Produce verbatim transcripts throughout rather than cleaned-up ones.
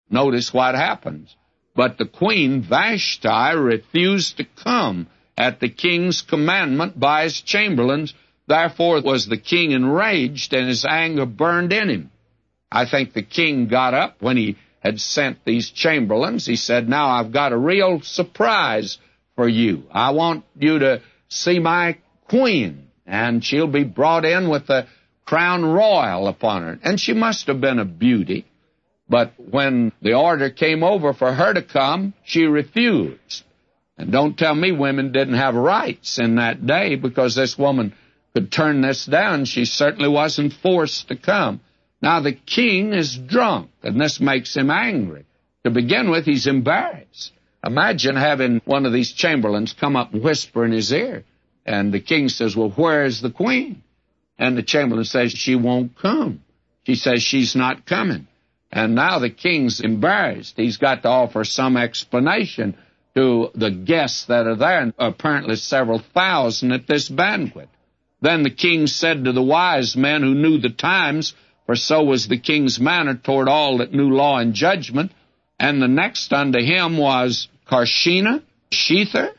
Notice what happens. But the queen Vashti refused to come at the king's commandment by his chamberlains. Therefore was the king enraged, and his anger burned in him. I think the king got up when he had sent these chamberlains. He said, now I've got a real surprise for you. I want you to see my queen, and she'll be brought in with the crown royal upon her. And she must have been a beauty. But when the order came over for her to come, she refused. And don't tell me women didn't have rights in that day, because this woman could turn this down. She certainly wasn't forced to come. Now, the king is drunk, and this makes him angry. To begin with, he's embarrassed. Imagine having one of these chamberlains come up and whisper in his ear. And the king says, well, where is the queen? And the chamberlain says, she won't come. She says, she's not coming. And now the king's embarrassed. He's got to offer some explanation to the guests that are there, and apparently several thousand at this banquet. Then the king said to the wise men who knew the times, for so was the king's manner toward all that knew law and judgment, and the next unto him was Carshena, Shether,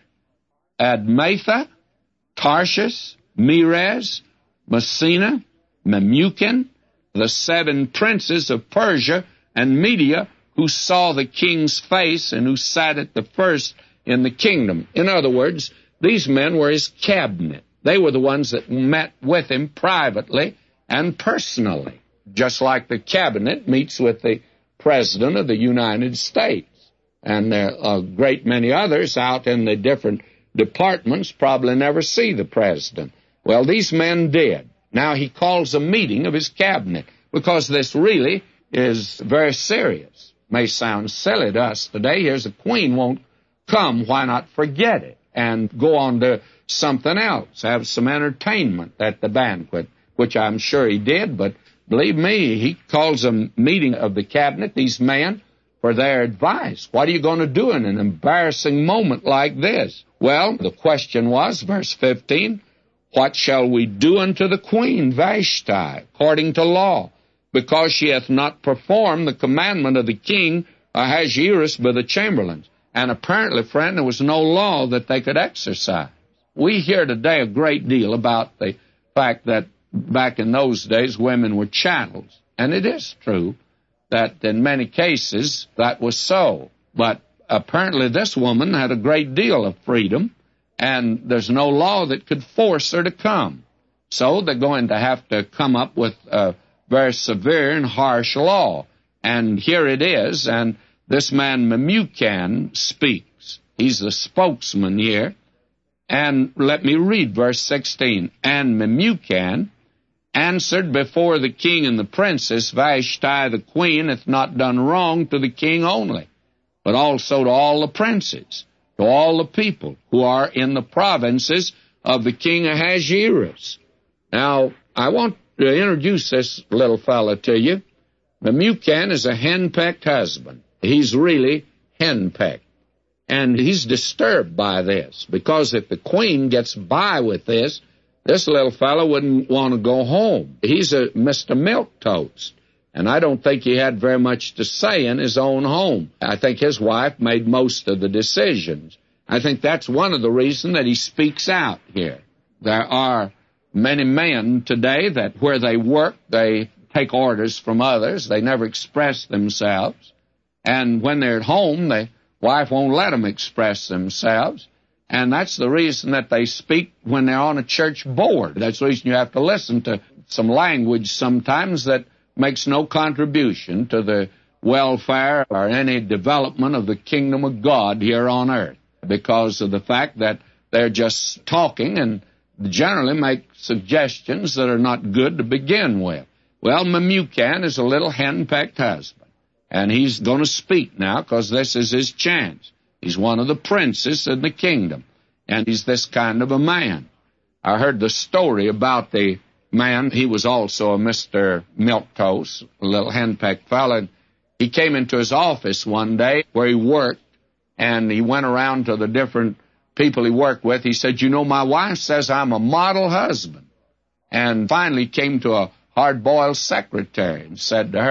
Admatha, Tarshish, Meres, Messina, Memucan, the seven princes of Persia and Media, who saw the king's face and who sat at the first in the kingdom. In other words, these men were his cabinet. They were the ones that met with him privately and personally, just like the cabinet meets with the President of the United States. And there are a great many others out in the different departments probably never see the President. Well, these men did. Now he calls a meeting of his cabinet, because this really is very serious. May sound silly to us today. Here's a queen won't come. Why not forget it and go on to something else, have some entertainment at the banquet, which I'm sure he did. But believe me, he calls a meeting of the cabinet, these men, for their advice. What are you going to do in an embarrassing moment like this? Well, the question was, verse fifteen, what shall we do unto the queen Vashti, according to law, because she hath not performed the commandment of the king Ahasuerus by the chamberlains? And apparently, friend, there was no law that they could exercise. We hear today a great deal about the fact that back in those days women were chattels. And it is true that in many cases that was so. But apparently this woman had a great deal of freedom, and there's no law that could force her to come. So they're going to have to come up with a very severe and harsh law. And here it is, and this man Memucan speaks. He's the spokesman here. And let me read verse sixteen. And Memucan answered before the king and the princess, Vashti the queen hath not done wrong to the king only, but also to all the princes, to all the people who are in the provinces of the king Ahasuerus. Now, I want to introduce this little fellow to you. Memucan is a henpecked husband. He's really henpecked. And he's disturbed by this, because if the queen gets by with this, this little fellow wouldn't want to go home. He's a Mister Milquetoast, and I don't think he had very much to say in his own home. I think his wife made most of the decisions. I think that's one of the reasons that he speaks out here. There are many men today that where they work, they take orders from others. They never express themselves. And when they're at home, the wife won't let them express themselves. And that's the reason that they speak when they're on a church board. That's the reason you have to listen to some language sometimes that makes no contribution to the welfare or any development of the kingdom of God here on earth, because of the fact that they're just talking and generally make suggestions that are not good to begin with. Well, Memucan is a little henpecked husband, and he's going to speak now because this is his chance. He's one of the princes in the kingdom, and he's this kind of a man. I heard the story about the man. He was also a Mister Milquetoast, a little henpecked fellow. He came into his office one day where he worked, and he went around to the different people he worked with. He said, you know, my wife says I'm a model husband. And finally came to a hard-boiled secretary and said to her,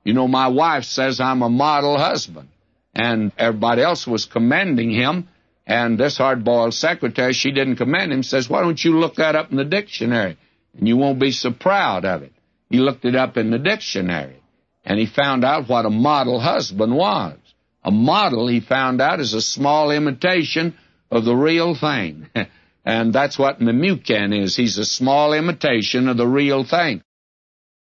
You know, my wife says I'm a model husband. And everybody else was commending him. And this hard-boiled secretary, she didn't commend him, says, why don't you look that up in the dictionary? And you won't be so proud of it. He looked it up in the dictionary. And he found out what a model husband was. A model, he found out, is a small imitation of the real thing. And that's what Memucan is. He's a small imitation of the real thing.